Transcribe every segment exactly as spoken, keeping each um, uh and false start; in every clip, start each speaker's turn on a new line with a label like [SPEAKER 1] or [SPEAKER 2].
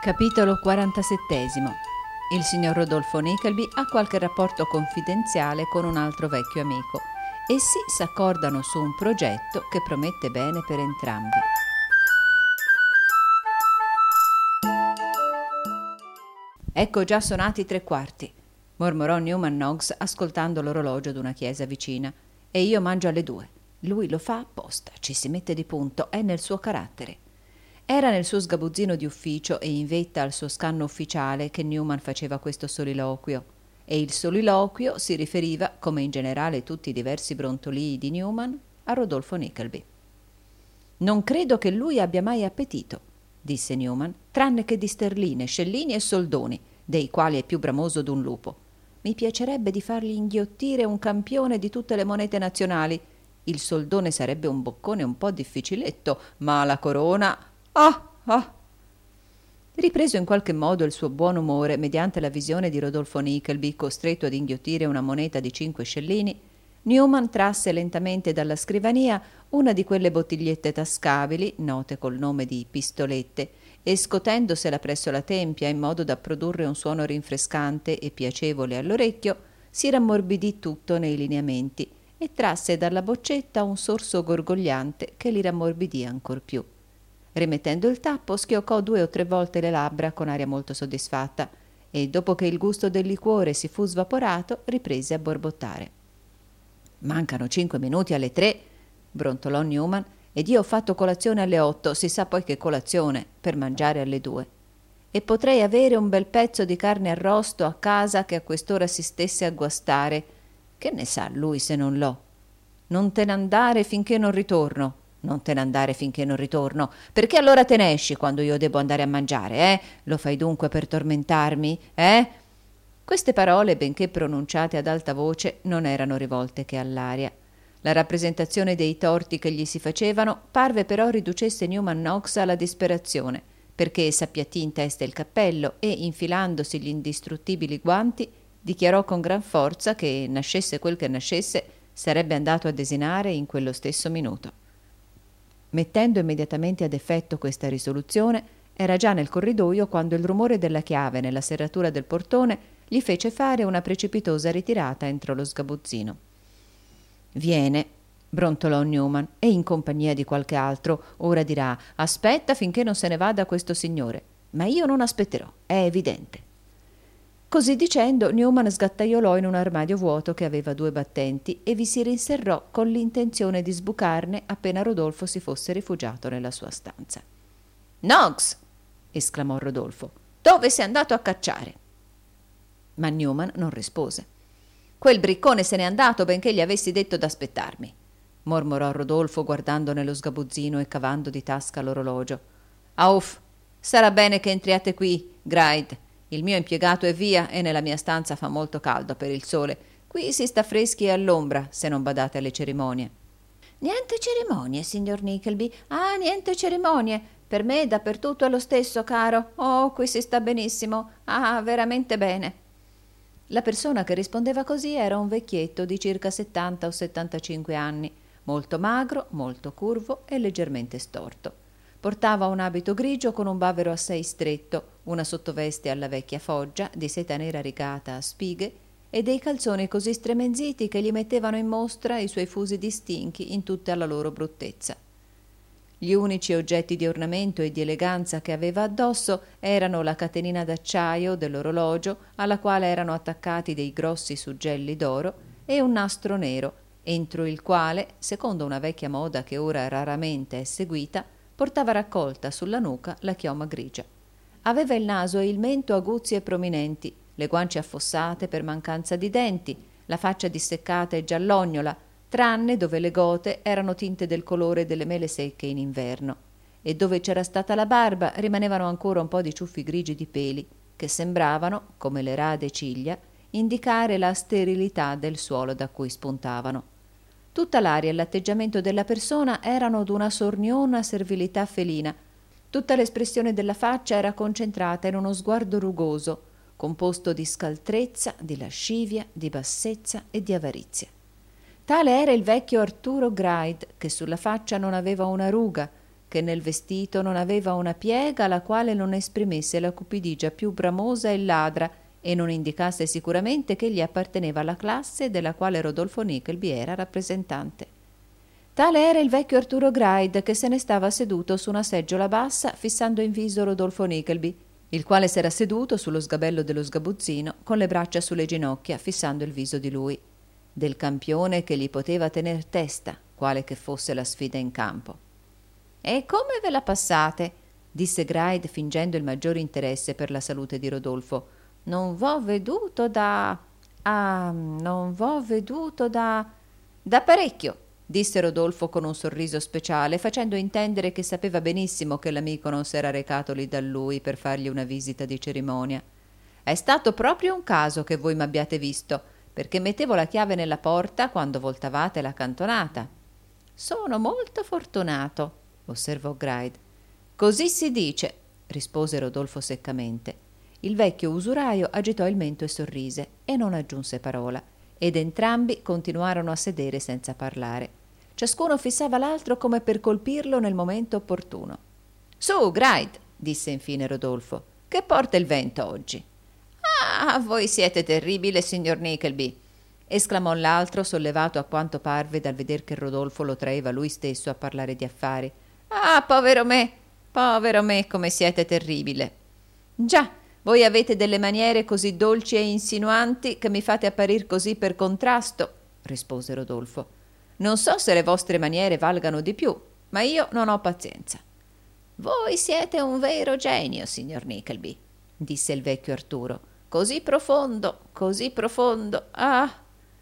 [SPEAKER 1] Capitolo quarantasettesimo. Il signor Rodolfo Nickleby ha qualche rapporto confidenziale con un altro vecchio amico. Essi s'accordano su un progetto che promette bene per entrambi. Ecco già sonati tre quarti, mormorò Newman Noggs ascoltando l'orologio d'una chiesa vicina. E io mangio alle due. Lui lo fa apposta, ci si mette di punto, è nel suo carattere. Era nel suo sgabuzzino di ufficio e in vetta al suo scanno ufficiale che Newman faceva questo soliloquio. E il soliloquio si riferiva, come in generale tutti i diversi brontolii di Newman, a Rodolfo Nickleby. «Non credo che lui abbia mai appetito», disse Newman, «tranne che di sterline, scellini e soldoni, dei quali è più bramoso d'un lupo. Mi piacerebbe di fargli inghiottire un campione di tutte le monete nazionali. Il soldone sarebbe un boccone un po' difficiletto, ma la corona... Ah, ah!» Ripreso in qualche modo il suo buon umore mediante la visione di Rodolfo Nickleby costretto ad inghiottire una moneta di cinque scellini, Newman trasse lentamente dalla scrivania una di quelle bottigliette tascabili, note col nome di pistolette, e scotendosela presso la tempia in modo da produrre un suono rinfrescante e piacevole all'orecchio, si rammorbidì tutto nei lineamenti e trasse dalla boccetta un sorso gorgogliante che li rammorbidì ancor più. Rimettendo il tappo, schioccò due o tre volte le labbra con aria molto soddisfatta e, dopo che il gusto del liquore si fu svaporato, riprese a borbottare. «Mancano cinque minuti alle tre», brontolò Newman, «ed io ho fatto colazione alle otto, si sa poi che colazione, per mangiare alle due. E potrei avere un bel pezzo di carne arrosto a casa che a quest'ora si stesse a guastare. Che ne sa lui se non l'ho? Non te ne andare finché non ritorno. Non te ne andare finché non ritorno. Perché allora te ne esci quando io devo andare a mangiare, eh? Lo fai dunque per tormentarmi, eh?» Queste parole, benché pronunciate ad alta voce, non erano rivolte che all'aria. La rappresentazione dei torti che gli si facevano parve però riducesse Newman Noggs alla disperazione, perché s'appiattì in testa il cappello e, infilandosi gli indistruttibili guanti, dichiarò con gran forza che, nascesse quel che nascesse, sarebbe andato a desinare in quello stesso minuto. Mettendo immediatamente ad effetto questa risoluzione, era già nel corridoio quando il rumore della chiave nella serratura del portone gli fece fare una precipitosa ritirata entro lo sgabuzzino. «Viene», brontolò Newman, «e in compagnia di qualche altro. Ora dirà: aspetta finché non se ne vada questo signore. Ma io non aspetterò, è evidente». Così dicendo, Newman sgattaiolò in un armadio vuoto che aveva due battenti e vi si rinserrò con l'intenzione di sbucarne appena Rodolfo si fosse rifugiato nella sua stanza. «Noggs!» esclamò Rodolfo. «Dove sei andato a cacciare?» Ma Newman non rispose. «Quel briccone se n'è andato benché gli avessi detto d'aspettarmi», mormorò Rodolfo guardando nello sgabuzzino e cavando di tasca l'orologio. «Auff, sarà bene che entriate qui, Gride. Il mio impiegato è via e nella mia stanza fa molto caldo per il sole. Qui si sta freschi e all'ombra, se non badate alle cerimonie». «Niente cerimonie, signor Nickleby. Ah, niente cerimonie. Per me dappertutto è lo stesso, caro. Oh, qui si sta benissimo. Ah, veramente bene». La persona che rispondeva così era un vecchietto di circa settanta o settantacinque anni, molto magro, molto curvo e leggermente storto. Portava un abito grigio con un bavero assai stretto, una sottoveste alla vecchia foggia di seta nera rigata a spighe e dei calzoni così stremenziti che gli mettevano in mostra i suoi fusi distinti in tutta la loro bruttezza. Gli unici oggetti di ornamento e di eleganza che aveva addosso erano la catenina d'acciaio dell'orologio, alla quale erano attaccati dei grossi suggelli d'oro, e un nastro nero, entro il quale, secondo una vecchia moda che ora raramente è seguita, portava raccolta sulla nuca la chioma grigia. Aveva il naso e il mento aguzzi e prominenti, le guance affossate per mancanza di denti, la faccia disseccata e giallognola, tranne dove le gote erano tinte del colore delle mele secche in inverno, e dove c'era stata la barba rimanevano ancora un po' di ciuffi grigi di peli, che sembravano, come le rade ciglia, indicare la sterilità del suolo da cui spuntavano. Tutta l'aria e l'atteggiamento della persona erano d'una sorniona servilità felina. Tutta l'espressione della faccia era concentrata in uno sguardo rugoso, composto di scaltrezza, di lascivia, di bassezza e di avarizia. Tale era il vecchio Arturo Gride, che sulla faccia non aveva una ruga, che nel vestito non aveva una piega la quale non esprimesse la cupidigia più bramosa e ladra e non indicasse sicuramente che egli apparteneva alla classe della quale Rodolfo Nickleby era rappresentante. Tale era il vecchio Arturo Gride, che se ne stava seduto su una seggiola bassa fissando in viso Rodolfo Nickleby, il quale s'era seduto sullo sgabello dello sgabuzzino con le braccia sulle ginocchia fissando il viso di lui, del campione che gli poteva tener testa, quale che fosse la sfida in campo. «E come ve la passate?» disse Gride fingendo il maggiore interesse per la salute di Rodolfo. «Non v'ho veduto da... ah, non v'ho veduto da... da parecchio», disse Rodolfo con un sorriso speciale, facendo intendere che sapeva benissimo che l'amico non s'era recato lì da lui per fargli una visita di cerimonia. «È stato proprio un caso che voi m'abbiate visto, perché mettevo la chiave nella porta quando voltavate la cantonata». «Sono molto fortunato», osservò Gride. «Così si dice», rispose Rodolfo seccamente. Il vecchio usuraio agitò il mento e sorrise, e non aggiunse parola, ed entrambi continuarono a sedere senza parlare. Ciascuno fissava l'altro come per colpirlo nel momento opportuno. «Su, Gride», disse infine Rodolfo, «che porta il vento oggi?» «Ah, voi siete terribile, signor Nickleby», esclamò l'altro, sollevato a quanto parve dal veder che Rodolfo lo traeva lui stesso a parlare di affari. «Ah, povero me, povero me, come siete terribile!» «Già, voi avete delle maniere così dolci e insinuanti che mi fate apparir così per contrasto», rispose Rodolfo. «Non so se le vostre maniere valgano di più, ma io non ho pazienza». «Voi siete un vero genio, signor Nickleby», disse il vecchio Arturo. «Così profondo, così profondo, ah!»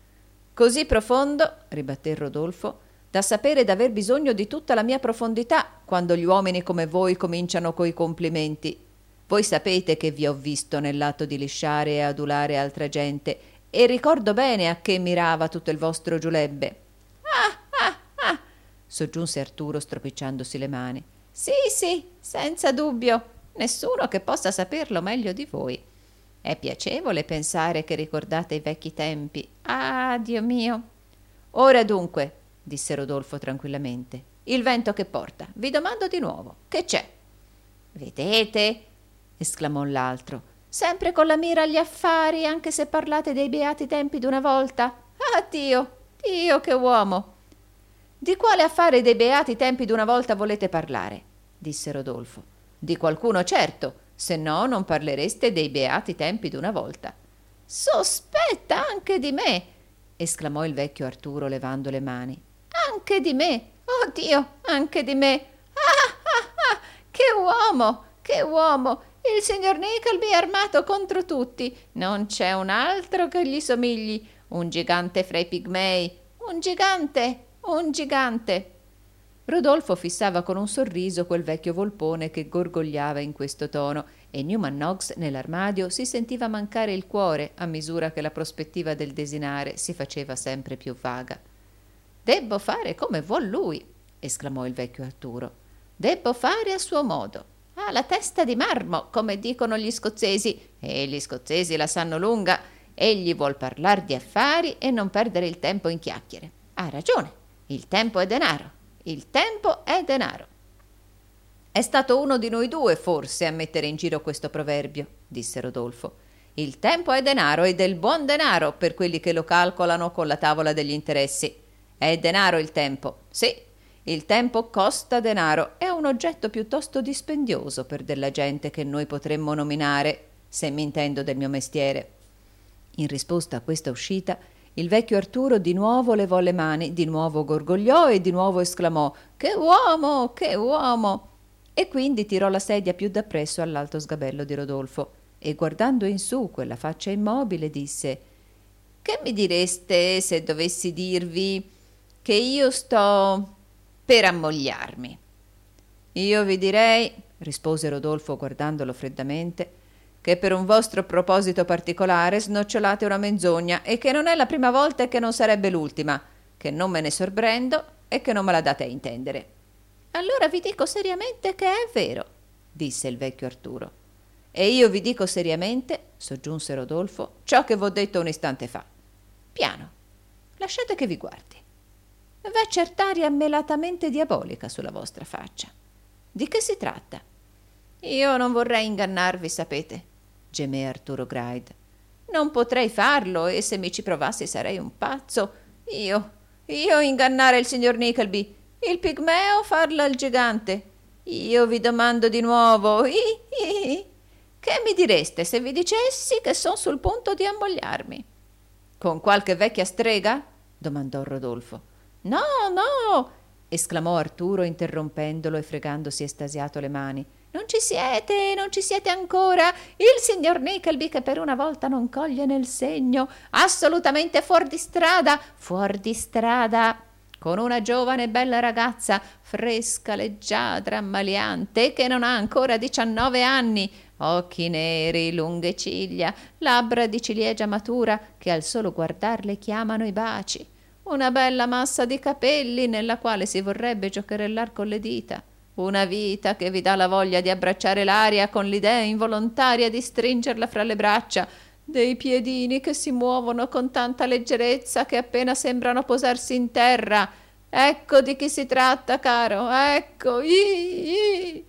[SPEAKER 1] «Così profondo», ribatté Rodolfo, «da sapere d'aver bisogno di tutta la mia profondità quando gli uomini come voi cominciano coi complimenti. Voi sapete che vi ho visto nell'atto di lisciare e adulare altra gente, e ricordo bene a che mirava tutto il vostro giulebbe». «Ah, ah, ah», soggiunse Arturo stropicciandosi le mani. «Sì, sì, senza dubbio, nessuno che possa saperlo meglio di voi. È piacevole pensare che ricordate i vecchi tempi. Ah, Dio mio!» «Ora dunque», disse Rodolfo tranquillamente, «il vento che porta? Vi domando di nuovo, che c'è?» «Vedete?» esclamò l'altro, «sempre con la mira agli affari, anche se parlate dei beati tempi d'una volta. Ah, Dio, Dio, che uomo!» «Di quale affare dei beati tempi d'una volta volete parlare?» disse Rodolfo. «Di qualcuno certo, se no non parlereste dei beati tempi d'una volta». «Sospetta anche di me!» esclamò il vecchio Arturo levando le mani. «Anche di me! Oh Dio, anche di me! Ah, ah, ah! Che uomo! Che uomo! Il signor Nickleby è armato contro tutti. Non c'è un altro che gli somigli. Un gigante fra i pigmei. Un gigante! Un gigante!» Rodolfo fissava con un sorriso quel vecchio volpone che gorgogliava in questo tono, e Newman Noggs nell'armadio si sentiva mancare il cuore a misura che la prospettiva del desinare si faceva sempre più vaga. «Debbo fare come vuol lui», esclamò il vecchio Arturo. «Debbo fare a suo modo. Ha la testa di marmo, come dicono gli scozzesi, e gli scozzesi la sanno lunga. Egli vuol parlar di affari e non perdere il tempo in chiacchiere. Ha ragione, il tempo è denaro, il tempo è denaro». «È stato uno di noi due, forse, a mettere in giro questo proverbio», disse Rodolfo. «Il tempo è denaro e del buon denaro per quelli che lo calcolano con la tavola degli interessi. È denaro il tempo, sì, il tempo costa denaro, è un oggetto piuttosto dispendioso per della gente che noi potremmo nominare, se m'intendo del mio mestiere». In risposta a questa uscita, il vecchio Arturo di nuovo levò le mani, di nuovo gorgogliò e di nuovo esclamò: «Che uomo, che uomo!» E quindi tirò la sedia più dappresso all'alto sgabello di Rodolfo e, guardando in su quella faccia immobile, disse: «Che mi direste se dovessi dirvi che io sto per ammogliarmi?» «Io vi direi», rispose Rodolfo guardandolo freddamente, «che per un vostro proposito particolare snocciolate una menzogna e che non è la prima volta e che non sarebbe l'ultima, che non me ne sorprendo e che non me la date a intendere». «Allora vi dico seriamente che è vero», disse il vecchio Arturo. «E io vi dico seriamente», soggiunse Rodolfo, «ciò che v'ho detto un istante fa. Piano, lasciate che vi guardi. V'è cert'aria melatamente diabolica sulla vostra faccia. di che si tratta? Io non vorrei ingannarvi, sapete, gemé Arturo Gride. Non potrei farlo, e se mi ci provassi sarei un pazzo. Io, io ingannare il signor Nickleby, il pigmeo farla al gigante. Io vi domando di nuovo, i, i, che mi direste se vi dicessi che son sul punto di ammogliarmi? Con qualche vecchia strega? Domandò Rodolfo. No, no, esclamò Arturo interrompendolo e fregandosi estasiato le mani. Non ci siete, non ci siete ancora. Il signor Nickleby, che per una volta non coglie nel segno, assolutamente fuor di strada, fuor di strada, con una giovane e bella ragazza, fresca, leggiadra, ammaliante, che non ha ancora diciannove anni, occhi neri, lunghe ciglia, labbra di ciliegia matura, che al solo guardarle chiamano i baci, una bella massa di capelli nella quale si vorrebbe giocherellar con le dita, una vita che vi dà la voglia di abbracciare l'aria con l'idea involontaria di stringerla fra le braccia, dei piedini che si muovono con tanta leggerezza che appena sembrano posarsi in terra. Ecco di chi si tratta, caro, ecco, i, i.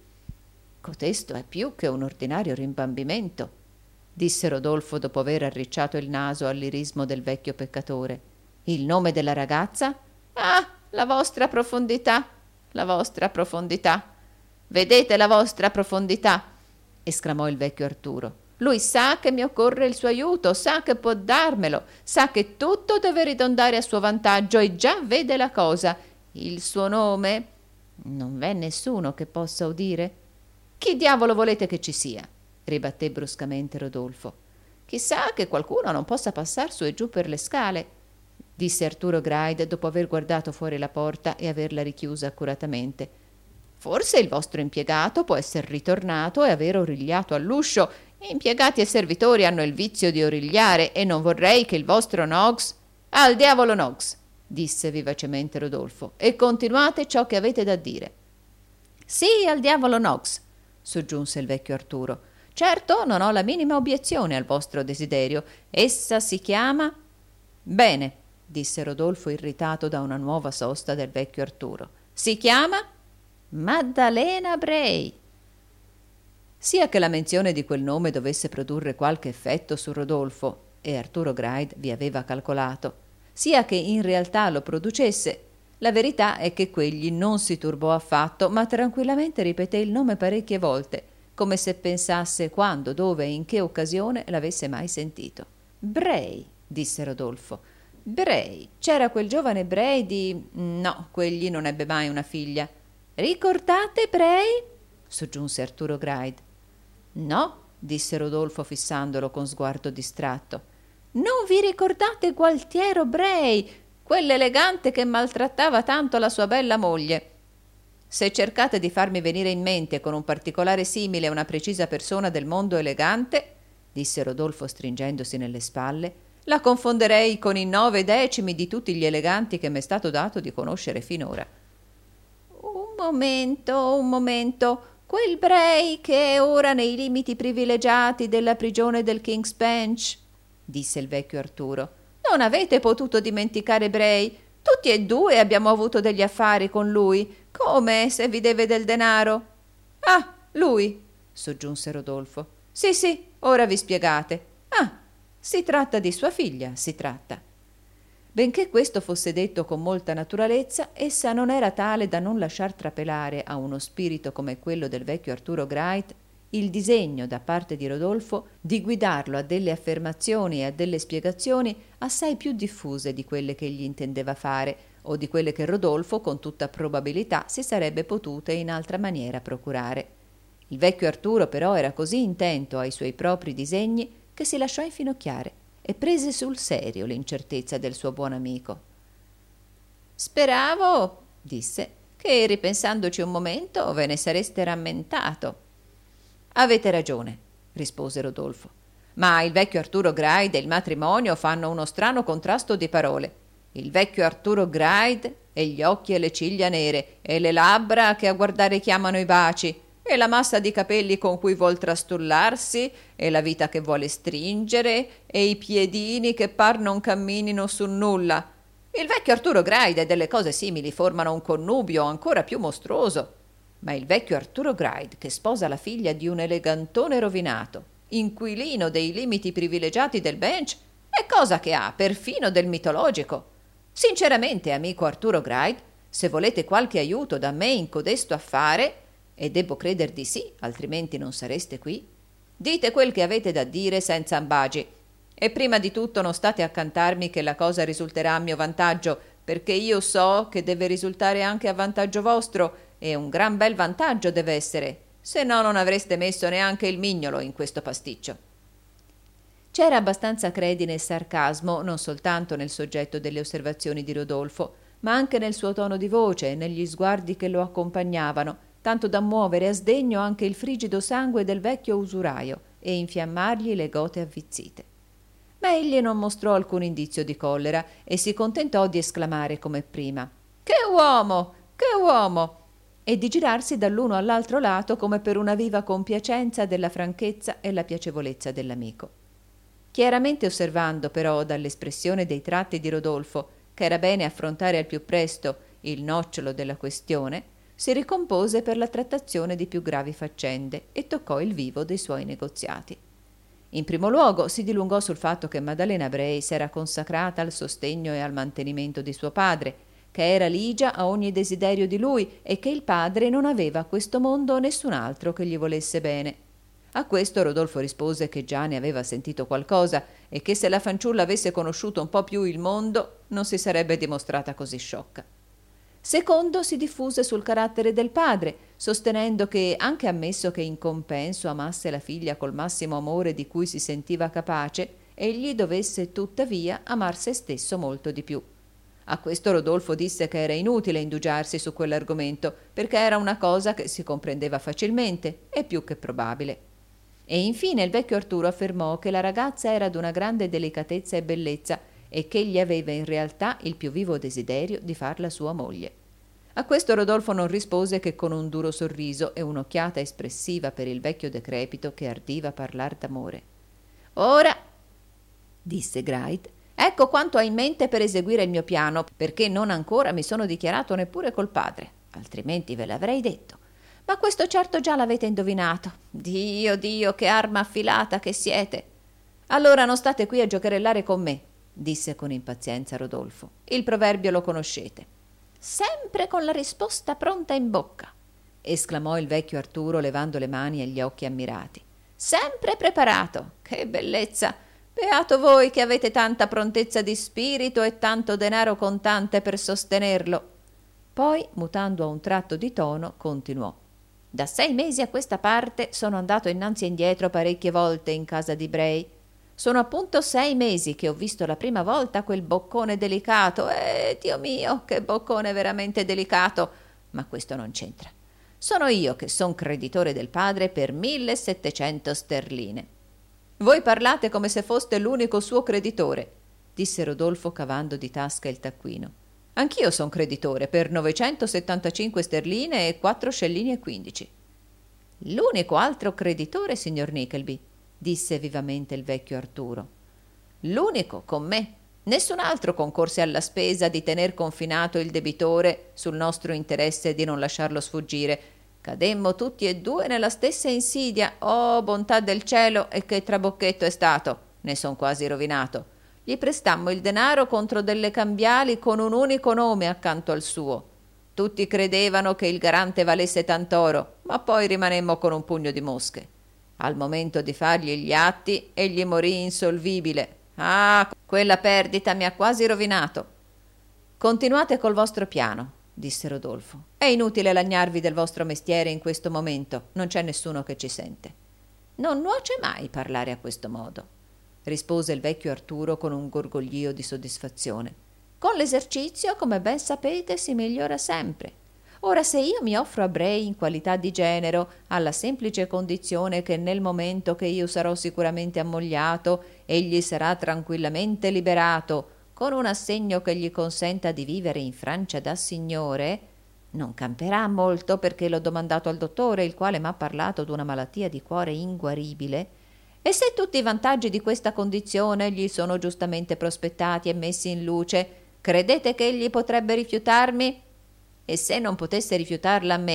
[SPEAKER 1] Cotesto è più che un ordinario rimbambimento, disse Rodolfo dopo aver arricciato il naso all'irismo del vecchio peccatore. Il nome della ragazza? Ah, la vostra profondità, la vostra profondità. Vedete la vostra profondità, esclamò il vecchio Arturo. Lui sa che mi occorre il suo aiuto, sa che può darmelo, sa che tutto deve ridondare a suo vantaggio e già vede la cosa. Il suo nome? Non v'è nessuno che possa udire? Chi diavolo volete che ci sia? Ribatté bruscamente Rodolfo. Chissà che qualcuno non possa passar su e giù per le scale, disse Arturo Gride dopo aver guardato fuori la porta e averla richiusa accuratamente. Forse il vostro impiegato può esser ritornato e aver origliato all'uscio. Impiegati e servitori hanno il vizio di origliare e non vorrei che il vostro Noggs... Al diavolo Noggs, disse vivacemente Rodolfo, e continuate ciò che avete da dire. Sì, al diavolo Noggs, soggiunse il vecchio Arturo. Certo, non ho la minima obiezione al vostro desiderio. Essa si chiama... Bene, disse Rodolfo irritato da una nuova sosta del vecchio Arturo. Si chiama Maddalena Bray. Sia che la menzione di quel nome dovesse produrre qualche effetto su Rodolfo, e Arturo Gride vi aveva calcolato, sia che in realtà lo producesse, la verità è che quegli non si turbò affatto, ma tranquillamente ripeté il nome parecchie volte, come se pensasse quando, dove e in che occasione l'avesse mai sentito. Bray, disse Rodolfo. Bray, c'era quel giovane Bray di... No, quegli non ebbe mai una figlia. Ricordate Bray? Soggiunse Arturo Gride. No, disse Rodolfo fissandolo con sguardo distratto. Non vi ricordate Gualtiero Bray, quell'elegante che maltrattava tanto la sua bella moglie? Se cercate di farmi venire in mente con un particolare simile una precisa persona del mondo elegante, disse Rodolfo stringendosi nelle spalle, la confonderei con i nove decimi di tutti gli eleganti che m'è stato dato di conoscere finora. Un momento, un momento. Quel Bray che è ora nei limiti privilegiati della prigione del King's Bench, disse il vecchio Arturo. Non avete potuto dimenticare Bray? Tutti e due abbiamo avuto degli affari con lui, come se vi deve del denaro. Ah, lui, soggiunse Rodolfo. Sì, sì, ora vi spiegate. Ah, si tratta di sua figlia, si tratta. Benché questo fosse detto con molta naturalezza, essa non era tale da non lasciar trapelare a uno spirito come quello del vecchio Arturo Gride il disegno da parte di Rodolfo di guidarlo a delle affermazioni e a delle spiegazioni assai più diffuse di quelle che egli intendeva fare o di quelle che Rodolfo con tutta probabilità si sarebbe potute in altra maniera procurare. Il vecchio Arturo però era così intento ai suoi propri disegni che si lasciò infinocchiare e prese sul serio l'incertezza del suo buon amico. Speravo, disse, che ripensandoci un momento ve ne sareste rammentato. Avete ragione, rispose Rodolfo, ma il vecchio Arturo Gride e il matrimonio fanno uno strano contrasto di parole. Il vecchio Arturo Gride e gli occhi e le ciglia nere e le labbra che a guardare chiamano i baci e la massa di capelli con cui vuol trastullarsi e la vita che vuole stringere e i piedini che par non camminino su nulla. Il vecchio Arturo Gride e delle cose simili formano un connubio ancora più mostruoso. Ma il vecchio Arturo Gride, che sposa la figlia di un elegantone rovinato, inquilino dei limiti privilegiati del Bench, è cosa che ha perfino del mitologico. Sinceramente, amico Arturo Gride, se volete qualche aiuto da me in codesto affare, e debbo creder di sì, altrimenti non sareste qui, dite quel che avete da dire senza ambagi. E prima di tutto non state a cantarmi che la cosa risulterà a mio vantaggio, perché io so che deve risultare anche a vantaggio vostro, e un gran bel vantaggio deve essere, se no non avreste messo neanche il mignolo in questo pasticcio. C'era abbastanza credine e sarcasmo non soltanto nel soggetto delle osservazioni di Rodolfo, ma anche nel suo tono di voce e negli sguardi che lo accompagnavano, tanto da muovere a sdegno anche il frigido sangue del vecchio usuraio e infiammargli le gote avvizzite. Ma egli non mostrò alcun indizio di collera e si contentò di esclamare come prima: «Che uomo! Che uomo!» e di girarsi dall'uno all'altro lato come per una viva compiacenza della franchezza e la piacevolezza dell'amico. Chiaramente osservando però dall'espressione dei tratti di Rodolfo che era bene affrontare al più presto il nocciolo della questione, si ricompose per la trattazione di più gravi faccende e toccò il vivo dei suoi negoziati. In primo luogo si dilungò sul fatto che Maddalena Bray s'era consacrata al sostegno e al mantenimento di suo padre, che era ligia a ogni desiderio di lui e che il padre non aveva a questo mondo nessun altro che gli volesse bene. A questo Rodolfo rispose che già ne aveva sentito qualcosa e che se la fanciulla avesse conosciuto un po' più il mondo non si sarebbe dimostrata così sciocca. Secondo si diffuse sul carattere del padre, sostenendo che, anche ammesso che in compenso amasse la figlia col massimo amore di cui si sentiva capace, egli dovesse tuttavia amar se stesso molto di più. A questo Rodolfo disse che era inutile indugiarsi su quell'argomento, perché era una cosa che si comprendeva facilmente e più che probabile. E infine il vecchio Arturo affermò che la ragazza era d'una grande delicatezza e bellezza e che egli aveva in realtà il più vivo desiderio di farla sua moglie. A questo Rodolfo non rispose che con un duro sorriso e un'occhiata espressiva per il vecchio decrepito che ardiva parlar d'amore. «Ora», disse Gride, «ecco quanto ho in mente per eseguire il mio piano, perché non ancora mi sono dichiarato neppure col padre, altrimenti ve l'avrei detto. Ma questo certo già l'avete indovinato. Dio, Dio, che arma affilata che siete! Allora non state qui a giocherellare con me», disse con impazienza Rodolfo. «Il proverbio lo conoscete». «Sempre con la risposta pronta in bocca», esclamò il vecchio Arturo levando le mani e gli occhi ammirati. «Sempre preparato! Che bellezza! Beato voi che avete tanta prontezza di spirito e tanto denaro contante per sostenerlo». Poi, mutando a un tratto di tono, continuò: «Da sei mesi a questa parte sono andato innanzi e indietro parecchie volte in casa di Bray. Sono appunto sei mesi che ho visto la prima volta quel boccone delicato. Eh, Dio mio, che boccone veramente delicato! Ma questo non c'entra. Sono io che son creditore del padre per millesettecento sterline». «Voi parlate come se foste l'unico suo creditore», disse Rodolfo cavando di tasca il taccuino. «Anch'io son creditore per novecentosettantacinque sterline e quattro scellini e quindici». «L'unico altro creditore, signor Nickleby», disse vivamente il vecchio Arturo. «L'unico con me. Nessun altro concorse alla spesa di tener confinato il debitore sul nostro interesse di non lasciarlo sfuggire. Cademmo tutti e due nella stessa insidia. Oh, bontà del cielo, e che trabocchetto è stato! Ne son quasi rovinato. Gli prestammo il denaro contro delle cambiali con un unico nome accanto al suo. Tutti credevano che il garante valesse tant'oro, ma poi rimanemmo con un pugno di mosche. Al momento di fargli gli atti, egli morì insolvibile. Ah, quella perdita mi ha quasi rovinato». «Continuate col vostro piano», disse Rodolfo. «È inutile lagnarvi del vostro mestiere in questo momento, non c'è nessuno che ci sente». «Non nuoce mai parlare a questo modo», rispose il vecchio Arturo con un gorgoglio di soddisfazione. «Con l'esercizio, come ben sapete, si migliora sempre. Ora, se io mi offro a Bray in qualità di genero, alla semplice condizione che nel momento che io sarò sicuramente ammogliato, egli sarà tranquillamente liberato, con un assegno che gli consenta di vivere in Francia da signore, non camperà molto, perché l'ho domandato al dottore, il quale m'ha parlato d'una malattia di cuore inguaribile. E se tutti i vantaggi di questa condizione gli sono giustamente prospettati e messi in luce, credete che egli potrebbe rifiutarmi? E se non potesse rifiutarla a me,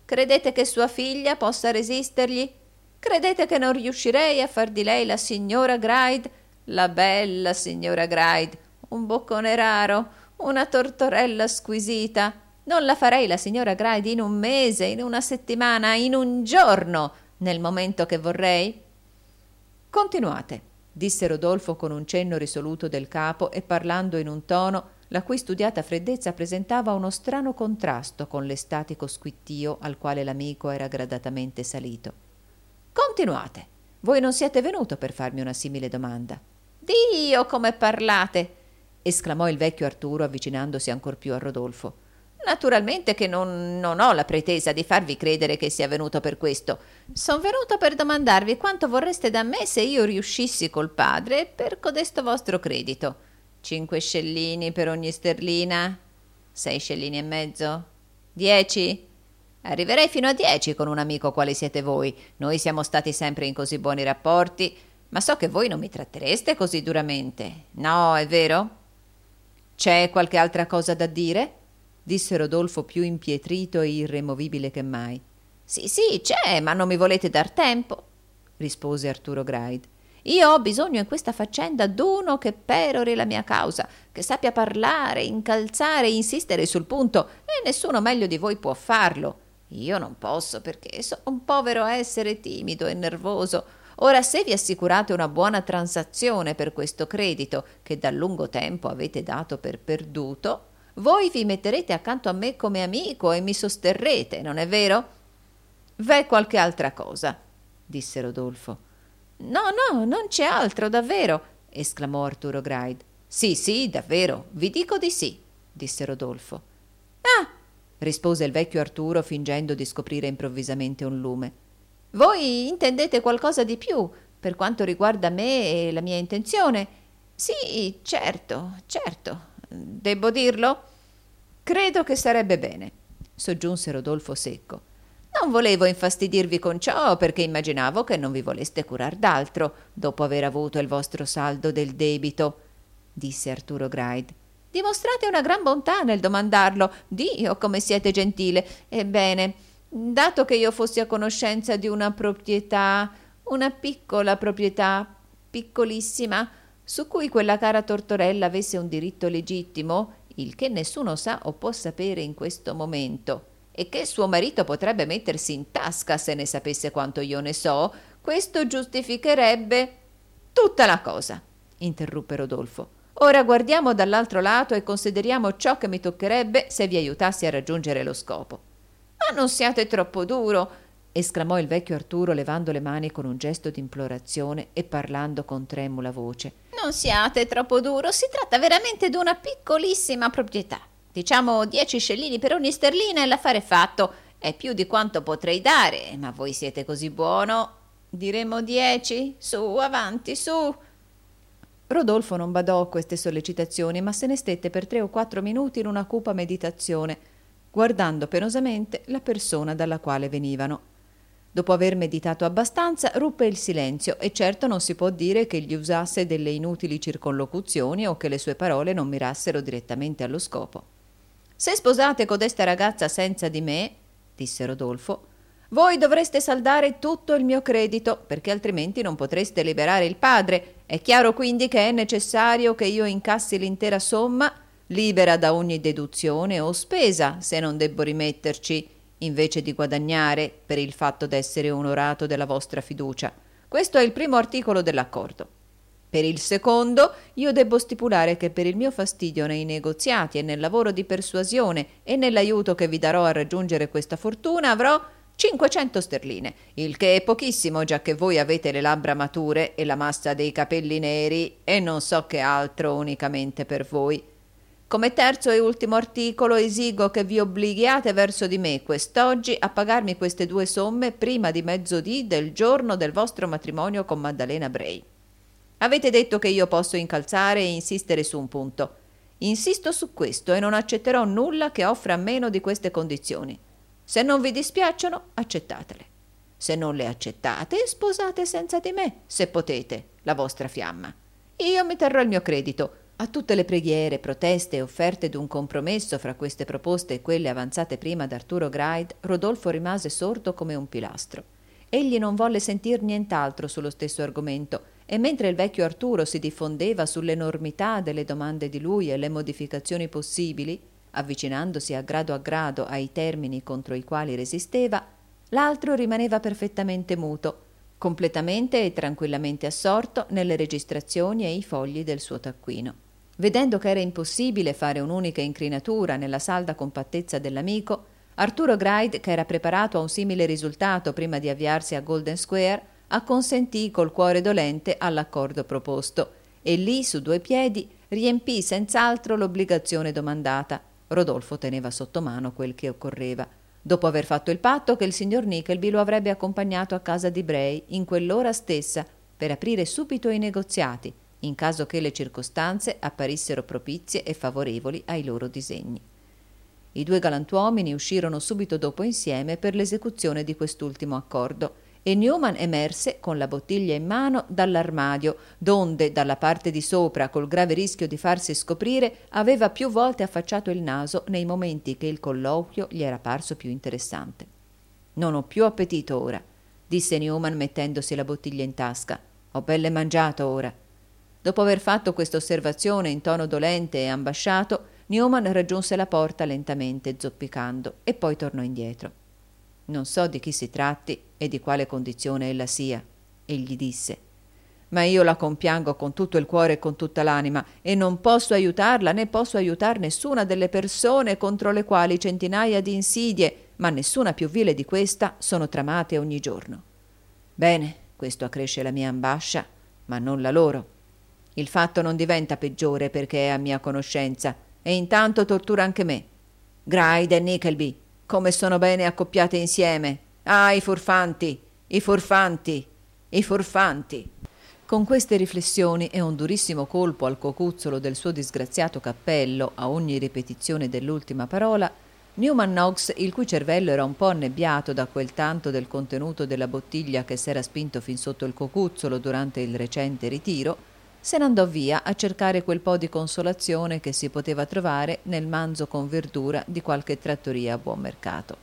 [SPEAKER 1] Credete che sua figlia possa resistergli? Credete che non riuscirei a far di lei la signora Gryde, la bella signora Gryde, un boccone raro, una tortorella squisita? Non la farei la signora Gryde in un mese, in una settimana, in un giorno, nel momento che vorrei? Continuate, disse Rodolfo con un cenno risoluto del capo e parlando in un tono la cui studiata freddezza presentava uno strano contrasto con l'estatico squittio al quale l'amico era gradatamente salito. Continuate. Voi non siete venuto per farmi una simile domanda. Dio, come parlate! Esclamò il vecchio Arturo avvicinandosi ancor più a Rodolfo. Naturalmente che non, non ho la pretesa di farvi credere che sia venuto per questo. Son venuto per domandarvi quanto vorreste da me se io riuscissi col padre per codesto vostro credito. Cinque scellini per ogni sterlina? Sei scellini e mezzo? Dieci? Arriverei fino a dieci con un amico quale siete voi. Noi siamo stati sempre in così buoni rapporti, ma so che voi non mi trattereste così duramente. No, è vero? C'è qualche altra cosa da dire? Disse Rodolfo più impietrito e irremovibile che mai. Sì, sì, c'è, ma non mi volete dar tempo, rispose Arturo Gryde. Io ho bisogno in questa faccenda d'uno che perori la mia causa, che sappia parlare, incalzare, insistere sul punto, e nessuno meglio di voi può farlo. Io non posso perché sono un povero essere timido e nervoso. Ora, se vi assicurate una buona transazione per questo credito che da lungo tempo avete dato per perduto, voi vi metterete accanto a me come amico e mi sosterrete, non è vero? V'è qualche altra cosa, disse Rodolfo. No, no, non c'è altro, davvero, esclamò Arturo Gryde. Sì, sì, davvero, vi dico di sì, disse Rodolfo. Ah, rispose il vecchio Arturo fingendo di scoprire improvvisamente un lume. Voi intendete qualcosa di più per quanto riguarda me e la mia intenzione? Sì, certo, certo. Debbo dirlo? Credo che sarebbe bene, soggiunse Rodolfo secco. Non volevo infastidirvi con ciò perché immaginavo che non vi voleste curar d'altro dopo aver avuto il vostro saldo del debito, disse Arturo Gryde. Dimostrate una gran bontà nel domandarlo. Dio, come siete gentile. Ebbene, dato che io fossi a conoscenza di una proprietà, una piccola proprietà, piccolissima, su cui quella cara tortorella avesse un diritto legittimo, il che nessuno sa o può sapere in questo momento, e che suo marito potrebbe mettersi in tasca se ne sapesse quanto io ne so, questo giustificherebbe tutta la cosa, interruppe Rodolfo. Ora guardiamo dall'altro lato e consideriamo ciò che mi toccherebbe se vi aiutassi a raggiungere lo scopo. Ma non siate troppo duro, esclamò il vecchio Arturo levando le mani con un gesto d'implorazione e parlando con tremula voce. Non siate troppo duro, si tratta veramente di una piccolissima proprietà. Diciamo dieci scellini per ogni sterlina e l'affare fatto. È più di quanto potrei dare, ma voi siete così buono. Diremo dieci? Su, avanti, su. Rodolfo non badò a queste sollecitazioni, ma se ne stette per tre o quattro minuti in una cupa meditazione, guardando penosamente la persona dalla quale venivano. Dopo aver meditato abbastanza, ruppe il silenzio e certo non si può dire che gli usasse delle inutili circonlocuzioni o che le sue parole non mirassero direttamente allo scopo. Se sposate codesta ragazza senza di me, disse Rodolfo, voi dovreste saldare tutto il mio credito, perché altrimenti non potreste liberare il padre. È chiaro quindi che è necessario che io incassi l'intera somma, libera da ogni deduzione o spesa, se non debbo rimetterci, invece di guadagnare per il fatto d'essere onorato della vostra fiducia. Questo è il primo articolo dell'accordo. Per il secondo, io debbo stipulare che per il mio fastidio nei negoziati e nel lavoro di persuasione e nell'aiuto che vi darò a raggiungere questa fortuna avrò cinquecento sterline, il che è pochissimo, già che voi avete le labbra mature e la massa dei capelli neri e non so che altro unicamente per voi. Come terzo e ultimo articolo esigo che vi obblighiate verso di me quest'oggi a pagarmi queste due somme prima di mezzodì del giorno del vostro matrimonio con Maddalena Bray. Avete detto che io posso incalzare e insistere su un punto. Insisto su questo e non accetterò nulla che offra meno di queste condizioni. Se non vi dispiacciono, accettatele. Se non le accettate, sposate senza di me, se potete, la vostra fiamma. Io mi terrò il mio credito. A tutte le preghiere, proteste e offerte d'un compromesso fra queste proposte e quelle avanzate prima da Arturo Gride, Rodolfo rimase sordo come un pilastro. Egli non volle sentir nient'altro sullo stesso argomento, e mentre il vecchio Arturo si diffondeva sull'enormità delle domande di lui e le modificazioni possibili, avvicinandosi a grado a grado ai termini contro i quali resisteva, l'altro rimaneva perfettamente muto, completamente e tranquillamente assorto nelle registrazioni e i fogli del suo taccuino. Vedendo che era impossibile fare un'unica incrinatura nella salda compattezza dell'amico, Arturo Gride, che era preparato a un simile risultato prima di avviarsi a Golden Square, acconsentì col cuore dolente all'accordo proposto e lì, su due piedi, riempì senz'altro l'obbligazione domandata. Rodolfo teneva sotto mano quel che occorreva, dopo aver fatto il patto che il signor Nickleby lo avrebbe accompagnato a casa di Bray in quell'ora stessa per aprire subito i negoziati, in caso che le circostanze apparissero propizie e favorevoli ai loro disegni. I due galantuomini uscirono subito dopo insieme per l'esecuzione di quest'ultimo accordo e Newman emerse con la bottiglia in mano dall'armadio, donde dalla parte di sopra, col grave rischio di farsi scoprire, aveva più volte affacciato il naso nei momenti che il colloquio gli era parso più interessante. «Non ho più appetito ora», disse Newman mettendosi la bottiglia in tasca. «Ho belle mangiato ora». Dopo aver fatto questa osservazione in tono dolente e ambasciato, Newman raggiunse la porta lentamente, zoppicando, e poi tornò indietro. «Non so di chi si tratti e di quale condizione ella sia», egli disse, «ma io la compiango con tutto il cuore e con tutta l'anima e non posso aiutarla né posso aiutar nessuna delle persone contro le quali centinaia di insidie, ma nessuna più vile di questa, sono tramate ogni giorno. Bene, questo accresce la mia ambascia, ma non la loro. Il fatto non diventa peggiore perché è a mia conoscenza e intanto tortura anche me. Gride e Nickleby, come sono bene accoppiate insieme! Ah, i furfanti, i furfanti, i furfanti!» Con queste riflessioni e un durissimo colpo al cocuzzolo del suo disgraziato cappello a ogni ripetizione dell'ultima parola, Newman Noggs, il cui cervello era un po' annebbiato da quel tanto del contenuto della bottiglia che s'era spinto fin sotto il cocuzzolo durante il recente ritiro, se ne andò via a cercare quel po' di consolazione che si poteva trovare nel manzo con verdura di qualche trattoria a buon mercato.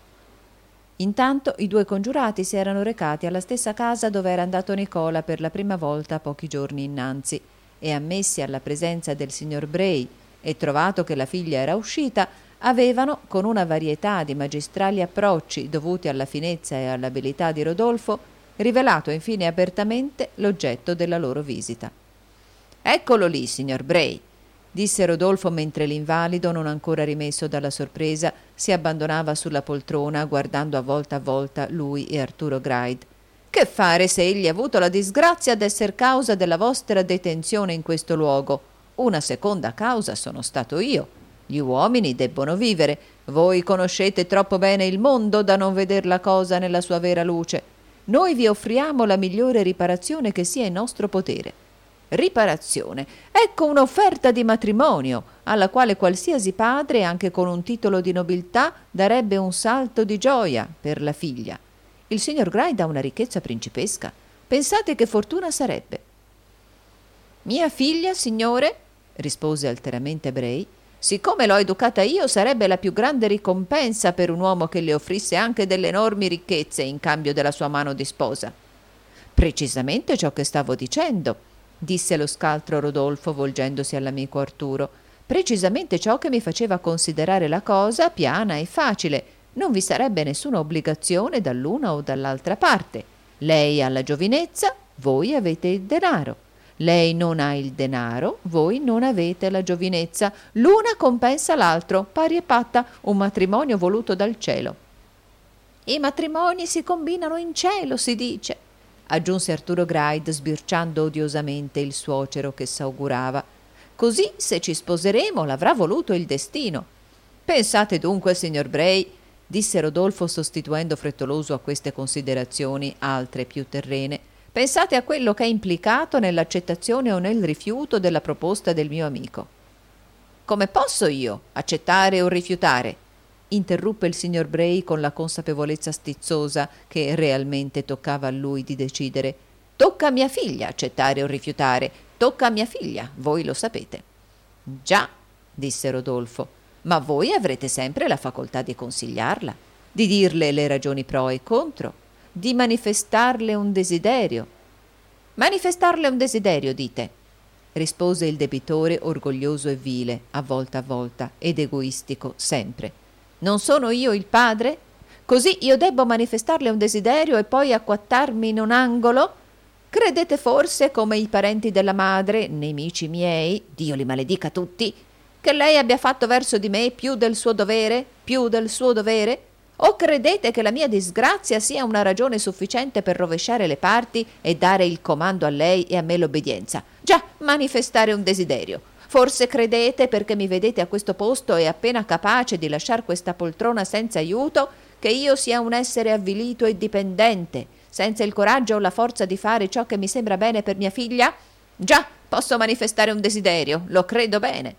[SPEAKER 1] Intanto i due congiurati si erano recati alla stessa casa dove era andato Nicola per la prima volta pochi giorni innanzi e, ammessi alla presenza del signor Bray e trovato che la figlia era uscita, avevano, con una varietà di magistrali approcci dovuti alla finezza e all'abilità di Rodolfo, rivelato infine apertamente l'oggetto della loro visita. «Eccolo lì, signor Bray», disse Rodolfo mentre l'invalido, non ancora rimesso dalla sorpresa, si abbandonava sulla poltrona guardando a volta a volta lui e Arturo Gride. «Che fare se egli ha avuto la disgrazia d'esser causa della vostra detenzione in questo luogo? Una seconda causa sono stato io. Gli uomini debbono vivere. Voi conoscete troppo bene il mondo da non veder la cosa nella sua vera luce. Noi vi offriamo la migliore riparazione che sia in nostro potere. Riparazione. Ecco un'offerta di matrimonio, alla quale qualsiasi padre, anche con un titolo di nobiltà, darebbe un salto di gioia per la figlia. Il signor Gride ha una ricchezza principesca. Pensate che fortuna sarebbe». «Mia figlia, signore», rispose alteramente Bray, «siccome l'ho educata io, sarebbe la più grande ricompensa per un uomo che le offrisse anche delle enormi ricchezze in cambio della sua mano di sposa». «Precisamente ciò che stavo dicendo», disse lo scaltro Rodolfo volgendosi all'amico Arturo, «precisamente ciò che mi faceva considerare la cosa piana e facile. Non vi sarebbe nessuna obbligazione dall'una o dall'altra parte. Lei ha la giovinezza, voi avete il denaro. Lei non ha il denaro, voi non avete la giovinezza. L'una compensa l'altro, pari e patta, un matrimonio voluto dal cielo». «I matrimoni si combinano in cielo, si dice», aggiunse Arturo Gride, sbirciando odiosamente il suocero che s'augurava. «Così, se ci sposeremo, l'avrà voluto il destino». «Pensate dunque, signor Bray», disse Rodolfo sostituendo frettoloso a queste considerazioni altre più terrene, «pensate a quello che è implicato nell'accettazione o nel rifiuto della proposta del mio amico». «Come posso io accettare o rifiutare?» interruppe il signor Bray con la consapevolezza stizzosa che realmente toccava a lui di decidere. «Tocca a mia figlia accettare o rifiutare. Tocca a mia figlia, voi lo sapete». Già, disse Rodolfo, ma voi avrete sempre la facoltà di consigliarla, di dirle le ragioni pro e contro, di manifestarle un desiderio. Manifestarle un desiderio, dite? Rispose il debitore orgoglioso e vile, a volta a volta, ed egoistico sempre. Non sono io il padre? Così io debbo manifestarle un desiderio e poi acquattarmi in un angolo? Credete forse, come i parenti della madre, nemici miei, Dio li maledica tutti, che lei abbia fatto verso di me più del suo dovere, più del suo dovere? O credete che la mia disgrazia sia una ragione sufficiente per rovesciare le parti e dare il comando a lei e a me l'obbedienza? Già, manifestare un desiderio. Forse credete, perché mi vedete a questo posto e appena capace di lasciar questa poltrona senza aiuto, che io sia un essere avvilito e dipendente, senza il coraggio o la forza di fare ciò che mi sembra bene per mia figlia? Già, posso manifestare un desiderio, lo credo bene.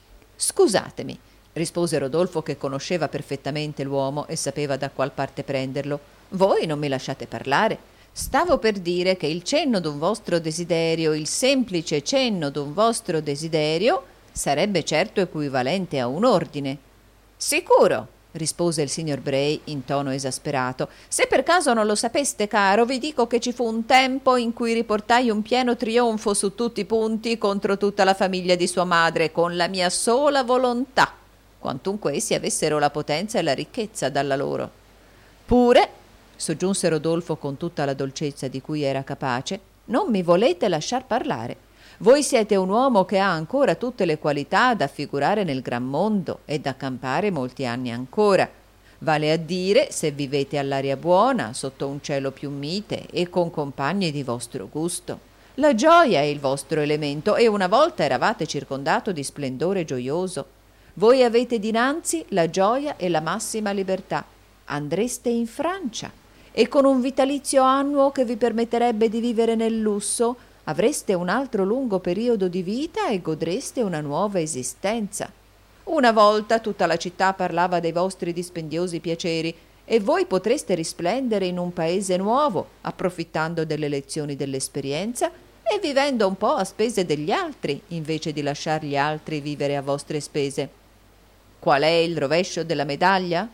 [SPEAKER 1] Scusatemi, rispose Rodolfo, che conosceva perfettamente l'uomo e sapeva da qual parte prenderlo. Voi non mi lasciate parlare. Stavo per dire che il cenno d'un vostro desiderio, il semplice cenno d'un vostro desiderio, sarebbe certo equivalente a un ordine. Sicuro, rispose il signor Bray in tono esasperato. Se per caso non lo sapeste, caro, vi dico che ci fu un tempo in cui riportai un pieno trionfo su tutti i punti contro tutta la famiglia di sua madre, con la mia sola volontà, quantunque essi avessero la potenza e la ricchezza dalla loro. Pure, soggiunse Rodolfo con tutta la dolcezza di cui era capace, non mi volete lasciar parlare. Voi siete un uomo che ha ancora tutte le qualità da figurare nel gran mondo e da campare molti anni ancora. Vale a dire, se vivete all'aria buona, sotto un cielo più mite e con compagni di vostro gusto. La gioia è il vostro elemento e una volta eravate circondato di splendore gioioso. Voi avete dinanzi la gioia e la massima libertà. Andreste in Francia e con un vitalizio annuo che vi permetterebbe di vivere nel lusso avreste un altro lungo periodo di vita e godreste una nuova esistenza. Una volta tutta la città parlava dei vostri dispendiosi piaceri e voi potreste risplendere in un paese nuovo, approfittando delle lezioni dell'esperienza e vivendo un po' a spese degli altri, invece di lasciar gli altri vivere a vostre spese. Qual è il rovescio della medaglia?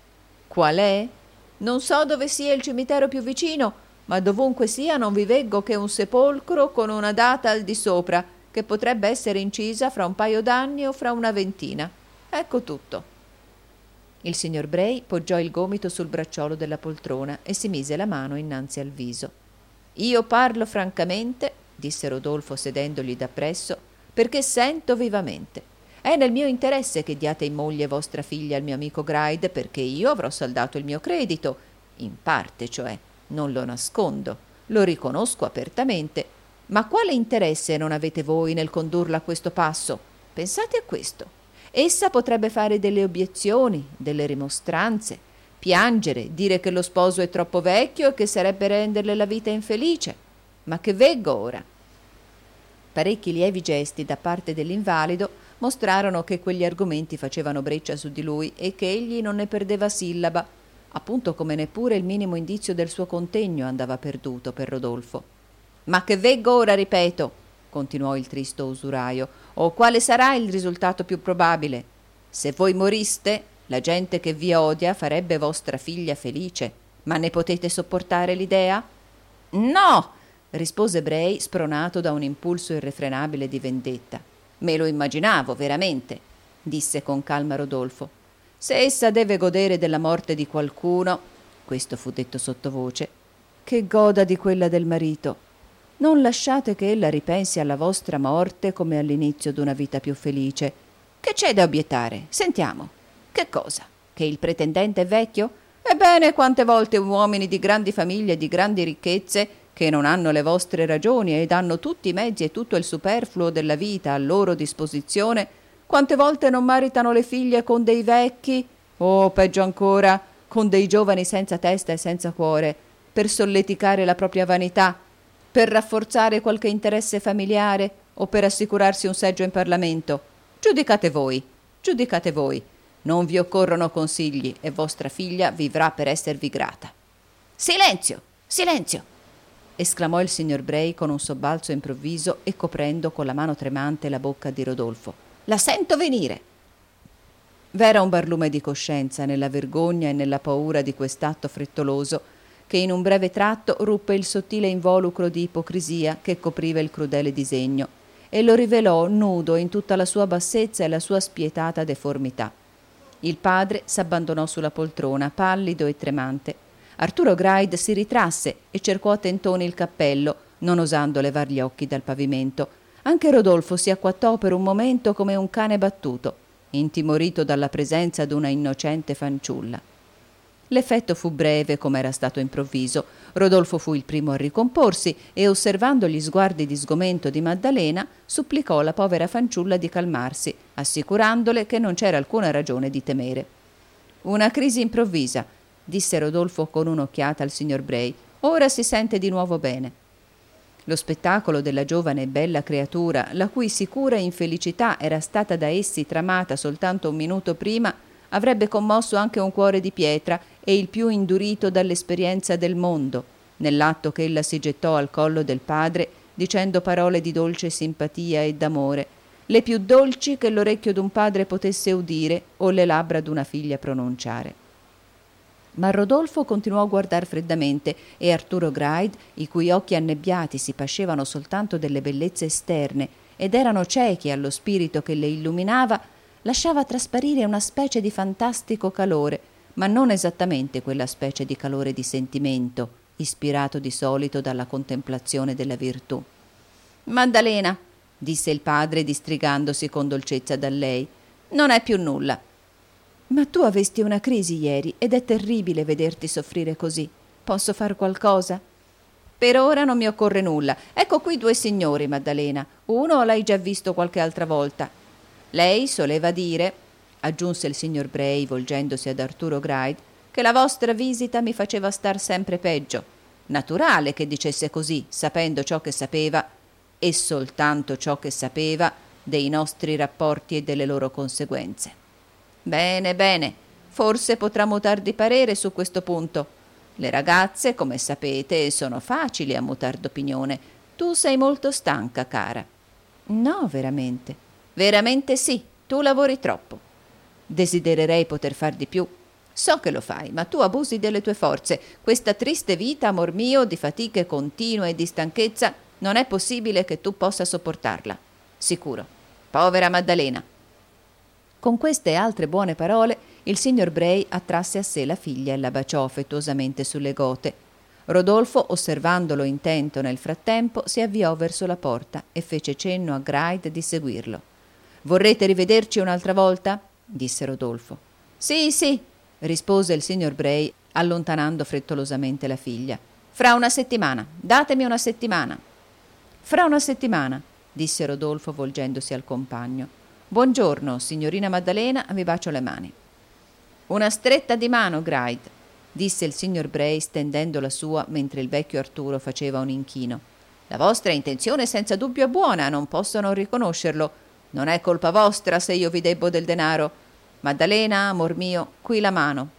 [SPEAKER 1] Qual è? Non so dove sia il cimitero più vicino, ma dovunque sia non vi veggo che un sepolcro con una data al di sopra, che potrebbe essere incisa fra un paio d'anni o fra una ventina. Ecco tutto. Il signor Bray poggiò il gomito sul bracciolo della poltrona e si mise la mano innanzi al viso. Io parlo francamente, disse Rodolfo sedendogli dappresso, perché sento vivamente. È nel mio interesse che diate in moglie vostra figlia al mio amico Gride, perché io avrò saldato il mio credito, in parte cioè. Non lo nascondo, lo riconosco apertamente. Ma quale interesse non avete voi nel condurla a questo passo? Pensate a questo. Essa potrebbe fare delle obiezioni, delle rimostranze, piangere, dire che lo sposo è troppo vecchio e che sarebbe renderle la vita infelice. Ma che veggo ora? Parecchi lievi gesti da parte dell'invalido mostrarono che quegli argomenti facevano breccia su di lui e che egli non ne perdeva sillaba, appunto come neppure il minimo indizio del suo contegno andava perduto per Rodolfo. Ma che veggo ora, ripeto, continuò il tristo usuraio, o quale sarà il risultato più probabile? Se voi moriste, la gente che vi odia farebbe vostra figlia felice, ma ne potete sopportare l'idea? No, rispose Bray, spronato da un impulso irrefrenabile di vendetta. Me lo immaginavo, veramente, disse con calma Rodolfo. Se essa deve godere della morte di qualcuno, questo fu detto sottovoce, che goda di quella del marito. Non lasciate che ella ripensi alla vostra morte come all'inizio d'una vita più felice. Che c'è da obiettare? Sentiamo. Che cosa? Che il pretendente è vecchio? Ebbene, quante volte uomini di grandi famiglie e di grandi ricchezze, che non hanno le vostre ragioni ed hanno tutti i mezzi e tutto il superfluo della vita a loro disposizione, quante volte non maritano le figlie con dei vecchi, o peggio ancora, con dei giovani senza testa e senza cuore, per solleticare la propria vanità, per rafforzare qualche interesse familiare o per assicurarsi un seggio in Parlamento. Giudicate voi, giudicate voi. Non vi occorrono consigli e vostra figlia vivrà per esservi grata. Silenzio, silenzio! esclamò il signor Bray con un sobbalzo improvviso e coprendo con la mano tremante la bocca di Rodolfo. La sento venire. V'era un barlume di coscienza nella vergogna e nella paura di quest'atto frettoloso, che in un breve tratto ruppe il sottile involucro di ipocrisia che copriva il crudele disegno e lo rivelò nudo in tutta la sua bassezza e la sua spietata deformità. Il padre s'abbandonò sulla poltrona, pallido e tremante. Arturo Gride si ritrasse e cercò a tentoni il cappello, non osando levar gli occhi dal pavimento. Anche Rodolfo si acquattò per un momento come un cane battuto, intimorito dalla presenza d'una innocente fanciulla. L'effetto fu breve, come era stato improvviso. Rodolfo fu il primo a ricomporsi e, osservando gli sguardi di sgomento di Maddalena, supplicò la povera fanciulla di calmarsi, assicurandole che non c'era alcuna ragione di temere. «Una crisi improvvisa», disse Rodolfo con un'occhiata al signor Bray. «Ora si sente di nuovo bene». Lo spettacolo della giovane e bella creatura, la cui sicura infelicità era stata da essi tramata soltanto un minuto prima, avrebbe commosso anche un cuore di pietra e il più indurito dall'esperienza del mondo, nell'atto che ella si gettò al collo del padre, dicendo parole di dolce simpatia e d'amore, le più dolci che l'orecchio d'un padre potesse udire o le labbra d'una figlia pronunciare. Ma Rodolfo continuò a guardar freddamente e Arturo Gride, i cui occhi annebbiati si pascevano soltanto delle bellezze esterne ed erano ciechi allo spirito che le illuminava, lasciava trasparire una specie di fantastico calore, ma non esattamente quella specie di calore di sentimento, ispirato di solito dalla contemplazione della virtù. «Maddalena», disse il padre distrigandosi con dolcezza da lei, «non è più nulla». «Ma tu avesti una crisi ieri ed è terribile vederti soffrire così. Posso far qualcosa?» «Per ora non mi occorre nulla. Ecco qui due signori, Maddalena. Uno l'hai già visto qualche altra volta. Lei soleva dire», aggiunse il signor Bray volgendosi ad Arturo Gride, «che la vostra visita mi faceva star sempre peggio. Naturale che dicesse così, sapendo ciò che sapeva, e soltanto ciò che sapeva, dei nostri rapporti e delle loro conseguenze. Bene, bene, forse potrà mutar di parere su questo punto. Le ragazze, come sapete, sono facili a mutar d'opinione. Tu sei molto stanca, cara». «No, veramente». «Veramente sì, tu lavori troppo». «Desidererei poter far di più». «So che lo fai, ma tu abusi delle tue forze. Questa triste vita, amor mio, di fatiche continue e di stanchezza, non è possibile che tu possa sopportarla. Sicuro. Povera Maddalena». Con queste e altre buone parole il signor Bray attrasse a sé la figlia e la baciò affettuosamente sulle gote. Rodolfo, osservandolo intento nel frattempo, si avviò verso la porta e fece cenno a Gride di seguirlo. «Vorrete rivederci un'altra volta?» disse Rodolfo. «Sì, sì», rispose il signor Bray, allontanando frettolosamente la figlia. «Fra una settimana. Datemi una settimana». «Fra una settimana», disse Rodolfo volgendosi al compagno. «Buongiorno, signorina Maddalena, vi bacio le mani». «Una stretta di mano, Gride», disse il signor Bray stendendo la sua mentre il vecchio Arturo faceva un inchino. «La vostra intenzione senza dubbio è buona, non posso non riconoscerlo. Non è colpa vostra se io vi debbo del denaro. Maddalena, amor mio, qui la mano».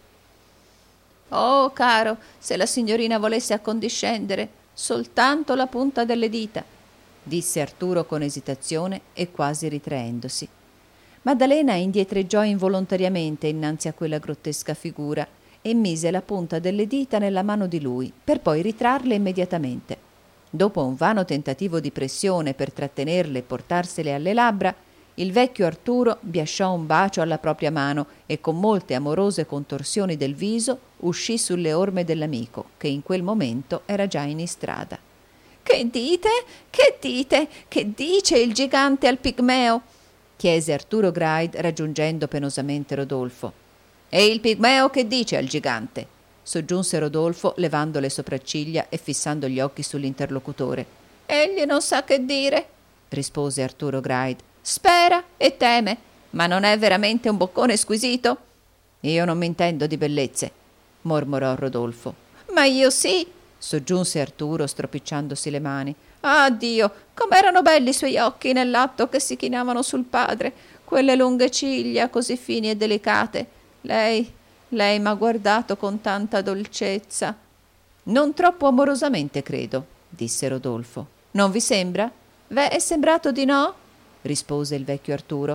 [SPEAKER 1] «Oh, caro, se la signorina volesse accondiscendere, soltanto la punta delle dita», disse Arturo con esitazione e quasi ritraendosi. Maddalena indietreggiò involontariamente innanzi a quella grottesca figura e mise la punta delle dita nella mano di lui, per poi ritrarle immediatamente. Dopo un vano tentativo di pressione per trattenerle e portarsele alle labbra, il vecchio Arturo biasciò un bacio alla propria mano e con molte amorose contorsioni del viso uscì sulle orme dell'amico, che in quel momento era già in istrada. «Che dite? Che dite? Che dice il gigante al pigmeo?» chiese Arturo Gride raggiungendo penosamente Rodolfo. «E il pigmeo che dice al gigante?» soggiunse Rodolfo levando le sopracciglia e fissando gli occhi sull'interlocutore. «Egli non sa che dire», rispose Arturo Gride. «Spera e teme, ma non è veramente un boccone squisito?» «Io non m'intendo di bellezze», mormorò Rodolfo. «Ma io sì», soggiunse Arturo stropicciandosi le mani. «Ah, Dio, com'erano belli i suoi occhi nell'atto che si chinavano sul padre, quelle lunghe ciglia così fini e delicate. Lei, lei m'ha guardato con tanta dolcezza». «Non troppo amorosamente, credo», disse Rodolfo. «Non vi sembra?» «V'è sembrato di no?» rispose il vecchio Arturo.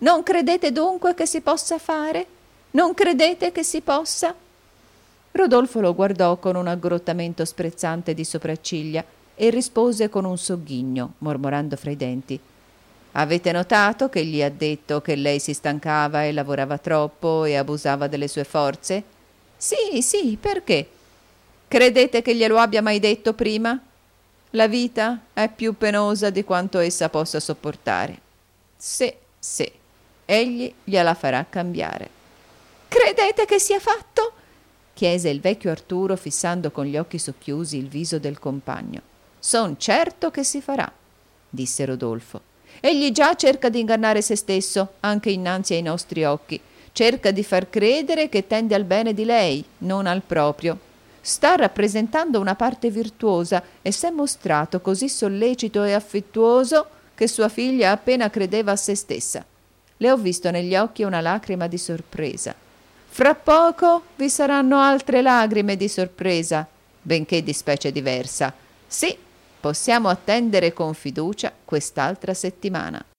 [SPEAKER 1] Non credete dunque che si possa fare? Non credete che si possa?» Rodolfo lo guardò con un aggrottamento sprezzante di sopracciglia e rispose con un sogghigno, mormorando fra i denti: «Avete notato che gli ha detto che lei si stancava e lavorava troppo e abusava delle sue forze?» «Sì, sì, perché? Credete che glielo abbia mai detto prima? La vita è più penosa di quanto essa possa sopportare. Sì, sì, egli gliela farà cambiare». «Credete che sia fatto?» chiese il vecchio Arturo, fissando con gli occhi socchiusi il viso del compagno. «Son certo che si farà», disse Rodolfo. «Egli già cerca di ingannare se stesso, anche innanzi ai nostri occhi. Cerca di far credere che tende al bene di lei, non al proprio. Sta rappresentando una parte virtuosa e s'è mostrato così sollecito e affettuoso che sua figlia appena credeva a se stessa. Le ho visto negli occhi una lacrima di sorpresa. Fra poco vi saranno altre lagrime di sorpresa, benché di specie diversa. Sì, possiamo attendere con fiducia quest'altra settimana».